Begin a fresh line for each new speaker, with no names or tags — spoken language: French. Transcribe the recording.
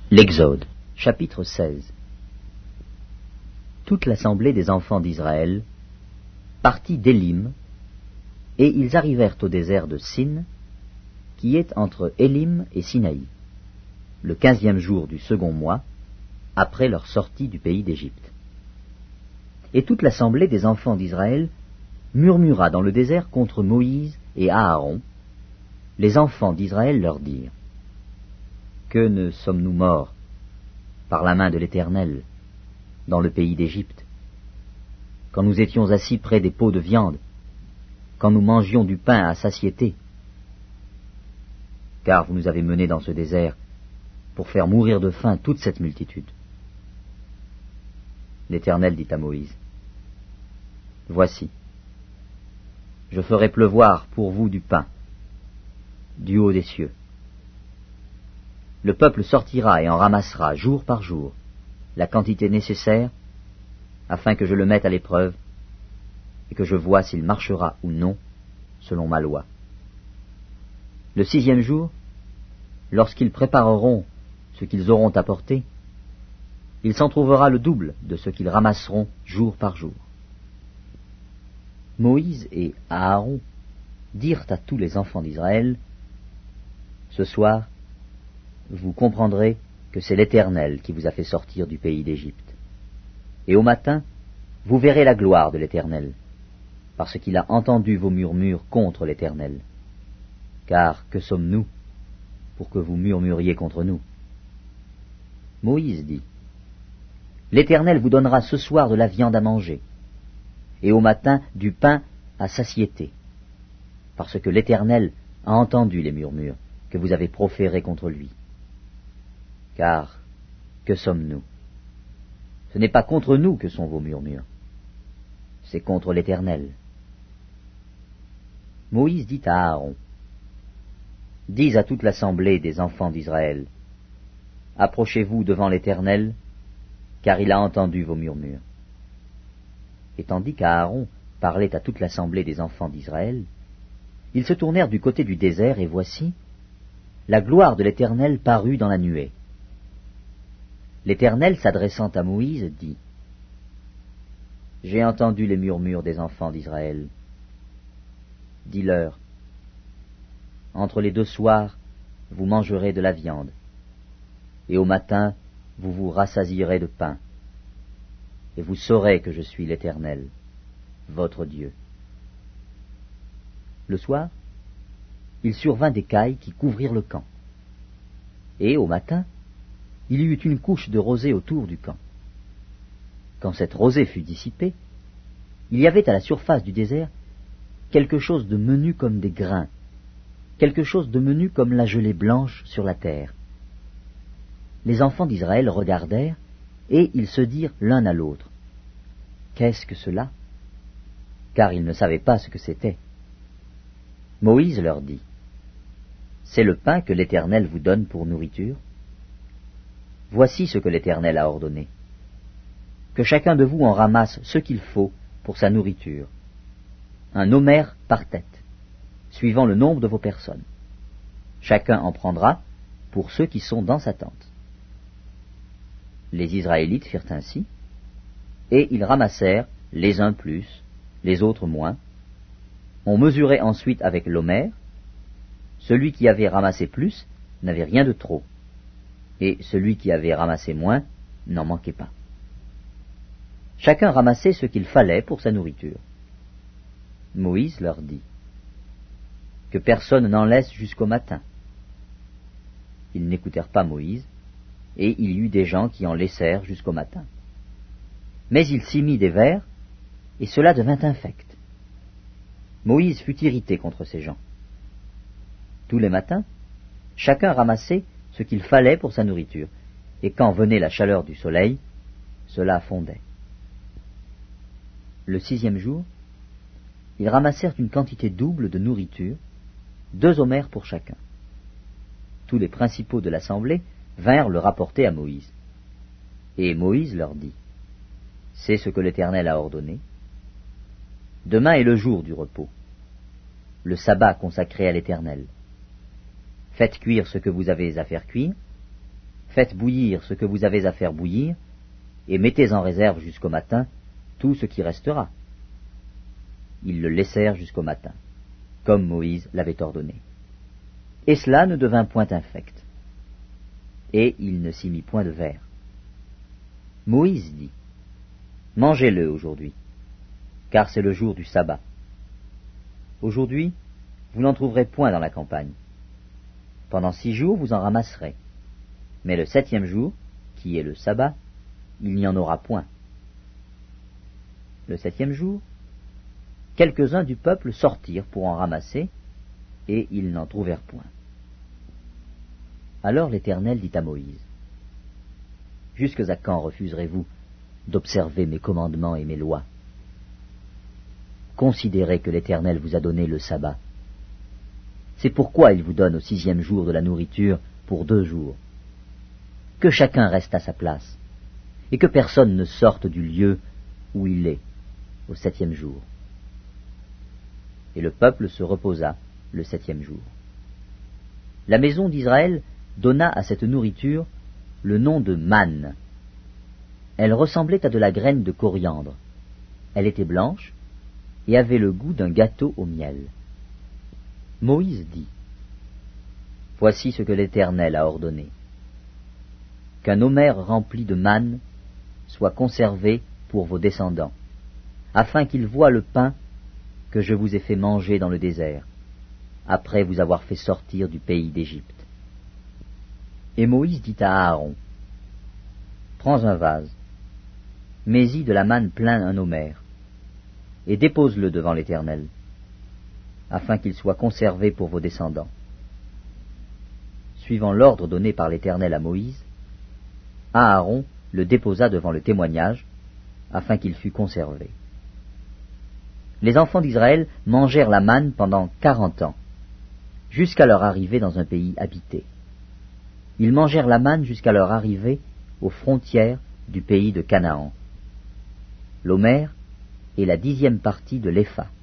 L'Exode, chapitre 16. Toute l'assemblée des enfants d'Israël partit d'Élim, et ils arrivèrent au désert de Sin, qui est entre Élim et Sinaï, le 15e jour du second mois, après leur sortie du pays d'Égypte. Et toute l'assemblée des enfants d'Israël murmura dans le désert contre Moïse et Aaron. Les enfants d'Israël leur dirent: Que ne sommes-nous morts par la main de l'Éternel dans le pays d'Égypte, quand nous étions assis près des pots de viande, quand nous mangions du pain à satiété? Car vous nous avez menés dans ce désert pour faire mourir de faim toute cette multitude. L'Éternel dit à Moïse: Voici, je ferai pleuvoir pour vous du pain, du haut des cieux. Le peuple sortira et en ramassera jour par jour la quantité nécessaire, afin que je le mette à l'épreuve et que je vois s'il marchera ou non selon ma loi. Le 6e jour, lorsqu'ils prépareront ce qu'ils auront apporté, il s'en trouvera le double de ce qu'ils ramasseront jour par jour. Moïse et Aaron dirent à tous les enfants d'Israël: Ce soir, vous comprendrez que c'est l'Éternel qui vous a fait sortir du pays d'Égypte. Et au matin, vous verrez la gloire de l'Éternel, parce qu'il a entendu vos murmures contre l'Éternel. Car que sommes-nous pour que vous murmuriez contre nous? Moïse dit: L'Éternel vous donnera ce soir de la viande à manger, et au matin du pain à satiété, parce que l'Éternel a entendu les murmures que vous avez proférés contre lui. Car que sommes-nous? Ce n'est pas contre nous que sont vos murmures, c'est contre l'Éternel. Moïse dit à Aaron: Dis à toute l'assemblée des enfants d'Israël: Approchez-vous devant l'Éternel, car il a entendu vos murmures. Et tandis qu'Aaron parlait à toute l'assemblée des enfants d'Israël, ils se tournèrent du côté du désert, et voici, la gloire de l'Éternel parut dans la nuée. L'Éternel, s'adressant à Moïse, dit: J'ai entendu les murmures des enfants d'Israël. Dis-leur: Entre les 2 soirs, vous mangerez de la viande, et au matin, vous vous rassasierez de pain, et vous saurez que je suis l'Éternel, votre Dieu. Le soir, il survint des cailles qui couvrirent le camp, et au matin, il y eut une couche de rosée autour du camp. Quand cette rosée fut dissipée, il y avait à la surface du désert quelque chose de menu comme des grains, quelque chose de menu comme la gelée blanche sur la terre. Les enfants d'Israël regardèrent, et ils se dirent l'un à l'autre: Qu'est-ce que cela? Car ils ne savaient pas ce que c'était. Moïse leur dit: C'est le pain que l'Éternel vous donne pour nourriture. Voici ce que l'Éternel a ordonné: que chacun de vous en ramasse ce qu'il faut pour sa nourriture, un homère par tête, suivant le nombre de vos personnes. Chacun en prendra pour ceux qui sont dans sa tente. Les Israélites firent ainsi, et ils ramassèrent, les uns plus, les autres moins. On mesurait ensuite avec l'homère. Celui qui avait ramassé plus n'avait rien de trop, et celui qui avait ramassé moins n'en manquait pas. Chacun ramassait ce qu'il fallait pour sa nourriture. Moïse leur dit: Que personne n'en laisse jusqu'au matin. Ils n'écoutèrent pas Moïse, et il y eut des gens qui en laissèrent jusqu'au matin. Mais il s'y mit des vers, et cela devint infect. Moïse fut irrité contre ces gens. Tous les matins, chacun ramassait ce qu'il fallait pour sa nourriture, et quand venait la chaleur du soleil, cela fondait. Le 6e jour, ils ramassèrent une quantité double de nourriture, 2 homères pour chacun. Tous les principaux de l'assemblée vinrent le rapporter à Moïse. Et Moïse leur dit: C'est ce que l'Éternel a ordonné. Demain est le jour du repos, le sabbat consacré à l'Éternel. Faites cuire ce que vous avez à faire cuire, Faites bouillir ce que vous avez à faire bouillir, et mettez en réserve jusqu'au matin tout ce qui restera. » Ils le laissèrent jusqu'au matin, comme Moïse l'avait ordonné. Et cela ne devint point infect. Et il ne s'y mit point de verre. Moïse dit, « Mangez-le aujourd'hui, car c'est le jour du sabbat. Aujourd'hui, vous n'en trouverez point dans la campagne. Pendant 6 jours, vous en ramasserez. Mais le 7e jour, qui est le sabbat, il n'y en aura point. » Le 7e jour, quelques-uns du peuple sortirent pour en ramasser, et ils n'en trouvèrent point. Alors l'Éternel dit à Moïse, « Jusques à quand refuserez-vous d'observer mes commandements et mes lois? Considérez que l'Éternel vous a donné le sabbat. C'est pourquoi il vous donne au 6e jour de la nourriture pour 2 jours. Que chacun reste à sa place, et que personne ne sorte du lieu où il est au 7e jour. » Et le peuple se reposa le 7e jour. La maison d'Israël donna à cette nourriture le nom de manne. Elle ressemblait à de la graine de coriandre. Elle était blanche et avait le goût d'un gâteau au miel. Moïse dit, « Voici ce que l'Éternel a ordonné. Qu'un homère rempli de manne soit conservé pour vos descendants, afin qu'ils voient le pain que je vous ai fait manger dans le désert, après vous avoir fait sortir du pays d'Égypte. » Et Moïse dit à Aaron, « Prends un vase, mets-y de la manne plein un homère, et dépose-le devant l'Éternel, afin qu'il soit conservé pour vos descendants. » Suivant l'ordre donné par l'Éternel à Moïse, Aaron le déposa devant le témoignage, afin qu'il fût conservé. Les enfants d'Israël mangèrent la manne pendant 40 ans, jusqu'à leur arrivée dans un pays habité. Ils mangèrent la manne jusqu'à leur arrivée aux frontières du pays de Canaan. L'homère est la 10e partie de l'épha.